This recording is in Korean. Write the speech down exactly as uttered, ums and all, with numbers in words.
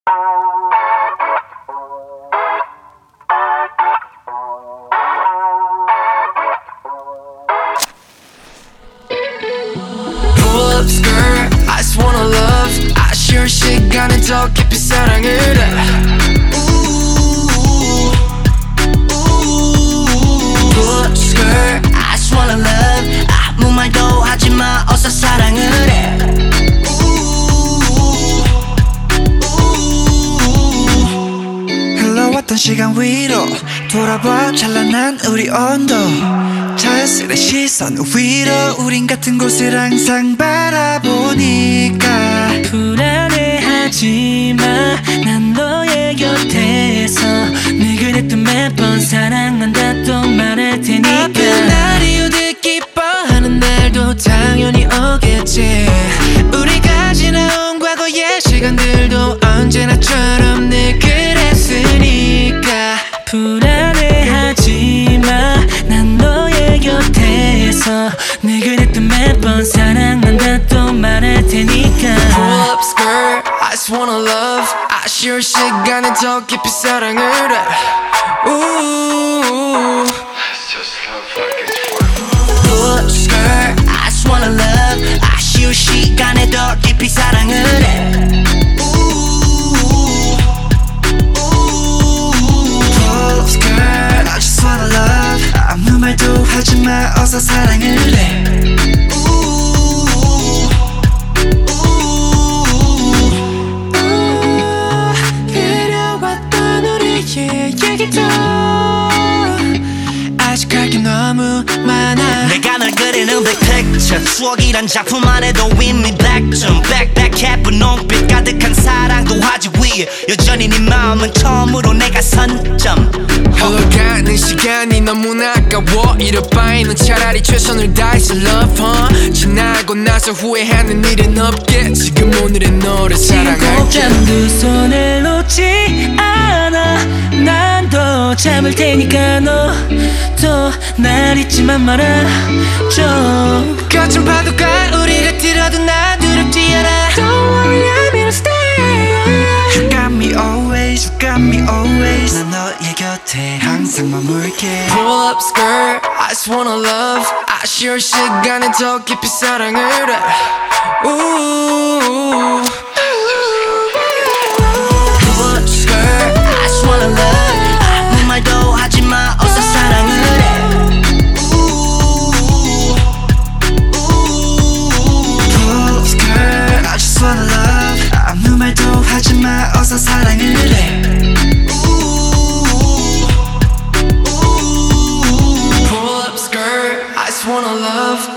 Pull up skirt, I just wanna love. 아쉬울 시간에 더 깊이 사랑을 해. Pull up skirt, I just wanna love. 아무 말도 하지마, 어서 사랑을 해. 흘러왔던 시간 위로 돌아봐 찬란한 우리 온도. 자연스레 시선 위로 우린 같은 곳을 항상 바라보니까 불안해하지마, 난 너의 곁에서 늘 그랬던 매번 사랑한다 또 말할 테니까. 아픈 날이 오듯 기뻐하는 날도 당연히 오겠지. 우리가 지나온 과거의 시간들도 언제나처럼 늘 그랬으니까. 불안해하지마, 난 너의 곁에서 늘 그랬던 매번 사랑한다 또 말할 테니까. Pull up skirt, I just wanna love. 아쉬울 시간에 더 깊이 사랑을 해. Ooh. Pull up skirt, I just wanna love. 아쉬울 시간에 더 깊이 사랑을 해. Pull up skirt, I just wanna love. 아무 말도 하지마, 어서 사랑을 해. 그려왔던 우리의 얘기도 아직 할 게 너무 많아. 내가 널 그리는 big picture, 추억이란 작품 안에도 이미 백점 백백해 분홍빛 가득한 사랑도 화제 위에 여전히 네 마음은 처음으로 내가 선점. 흘러가는 시간이 너무나 아까워. 이럴 바에는 차라리 최선을 다해서 love huh? 지나고 나서 후회하는 일은 없게. 지금 오늘의 너를 사랑할게. 꼭잠 두 손을 놓지 않아. 난 더 참을 테니까 너도 날 잊지만 말아줘. 거친 파도가 우리를 들어도 난 두렵지 않아. Don't worry, I'm here to stay. You got me always, you got me always. 난 너의 곁에 항상 머물게. Pull up skirt, I just wanna love. 아쉬울 시간에 더 깊이 사랑을 해. Ooh. Pull up skirt, I just wanna love. 아무 말도 하지마, 어서 사랑을 해. Pull up skirt, I just wanna love. 아무 말도 하지마, 어서 사랑을 해. Pull up skirt, I just wanna love.